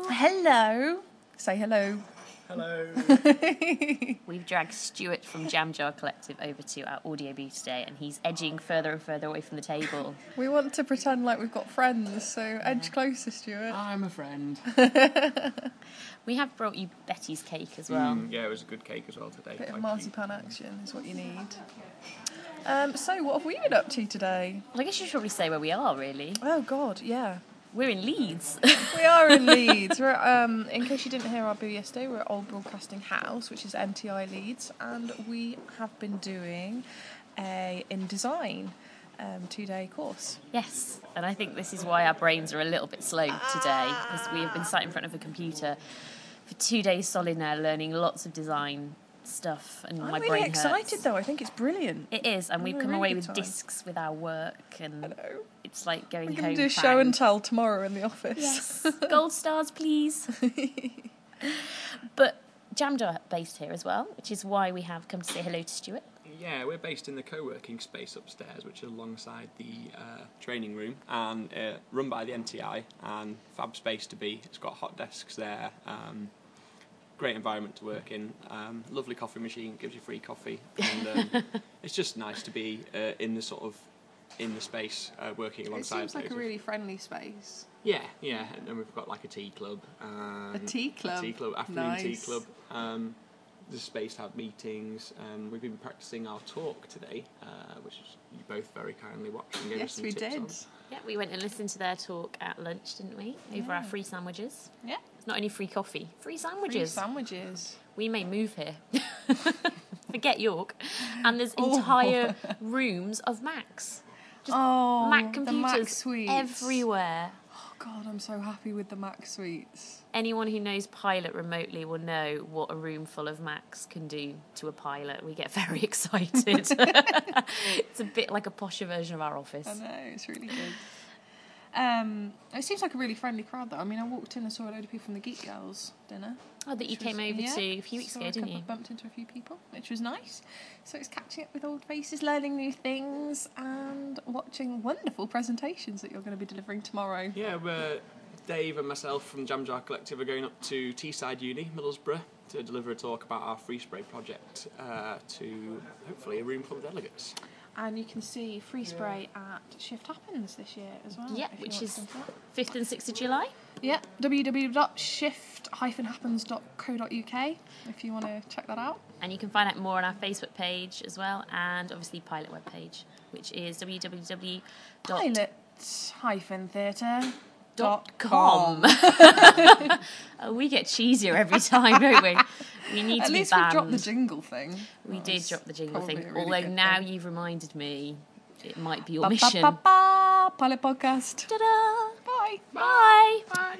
Hello. Say hello. Hello. We've dragged Stuart from Jam Jar Collective over to our audio booth today, and he's edging further and further away from the table. We want to pretend like we've got friends, so edge closer, Stuart. I'm a friend. We have brought you Betty's cake as well. Yeah, it was a good cake as well today. Bit of marzipan action is what you need. So what have we been up to today? Well, I guess you should probably say where we are, really. Oh, God, yeah. We're in Leeds. We are in Leeds. We're in case you didn't hear our boo yesterday, we're at Old Broadcasting House, which is MTI Leeds, and we have been doing a InDesign 2-day course. Yes, and I think this is why our brains are a little bit slow today, because we have been sat in front of a computer for 2 days solid now, learning lots of design stuff, and my I'm brain really hurts. excited though. I think it's brilliant. It is, and we've come really away good with time. discs with our work, and it's like going We're home. going to do proud. show and tell tomorrow in the office. Yes, gold stars, please. But Jam Jar based here as well, which is why we have come to say hello to Stuart. Yeah, we're based in the co-working space upstairs, which is alongside the training room, and run by the NTI, and fab space to be. It's got hot desks there, great environment to work in, lovely coffee machine, gives you free coffee, and it's just nice to be in the space working alongside. It seems like a really friendly space. Yeah, and we've got like a tea club. A tea club? Afternoon tea Nice. club. There's space to have meetings. We've been practicing our talk today, which you both very kindly watched and gave us Yes, some we tips did. on. Yeah, we went and listened to their talk at lunch, didn't we? Over our free sandwiches. Yeah. It's not only free coffee, free Free sandwiches. sandwiches. We may move here. Forget York. And there's entire rooms of Macs. Just Mac the computers Mac suites. everywhere. Oh God, I'm so happy with the Mac suites. Anyone who knows Pilot remotely will know what a room full of Macs can do to a Pilot. We get very excited. It's a bit like a posher version of our office. I know, it's really good. It seems like a really friendly crowd though. I mean, I walked in and saw a load of people from the Geek Girls dinner. Oh, that you came over to a few weeks ago, didn't you? Bumped into a few people, which was nice. So it's catching up with old faces, learning new things, and watching wonderful presentations that you're going to be delivering tomorrow. Yeah, Dave and myself from Jam Jar Collective are going up to Teesside Uni, Middlesbrough, to deliver a talk about our free spray project to hopefully a room full of delegates. And you can see free spray at Shift Happens this year as well. Yeah, if you which want is some fun. 5th and 6th of July. Yeah, www.shift-happens.co.uk if you want to check that out. And you can find out more on our Facebook page as well, and obviously Pilot webpage, which is pilot-theatre.com. Oh, we get cheesier every time, don't we? We need At to be least we banned. dropped the jingle thing. We That did was drop the jingle probably thing, a really although good now thing. you've reminded me it might be your Ba, mission. ba, ba, ba, Pilot Podcast. Ta-da! Bye. Bye! Bye!